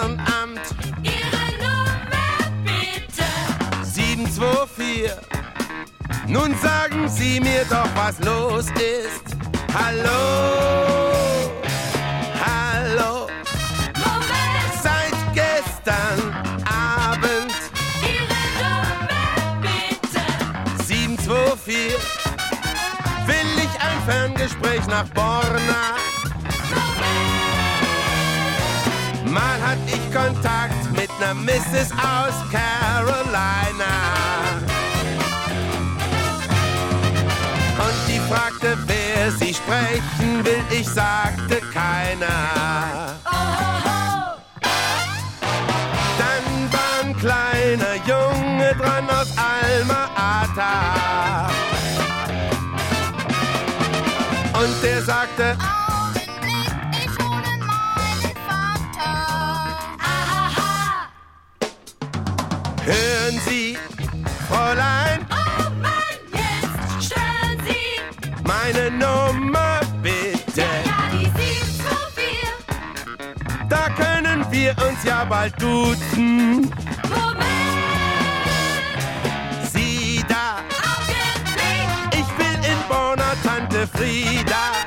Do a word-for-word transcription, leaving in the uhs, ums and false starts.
Ehrenamt. Ihre Nummer bitte. sieben zwei vier. Nun sagen Sie mir doch, was los ist. Hallo, hallo. Moment. Seit gestern Abend. Ihre Nummer bitte. sieben zwei vier. Will ich ein Ferngespräch nach Borna? Mal hatte ich Kontakt mit ner Misses aus Carolina. Und die fragte, wer sie sprechen will. Ich sagte keiner. Oh, oh, oh. Dann war ein kleiner Junge dran aus Alma Ata. Und der sagte, Augenblick, ich hole meinen Vater. Aha. hören Sie, Fräulein, Oh Mann, jetzt stören Sie. meine Nummer bitte. Ja, die sieben zwei vier. Da können wir uns ja bald duzen. Moment. Sie da, Augenblick. ich will in Borna Tante Frieda.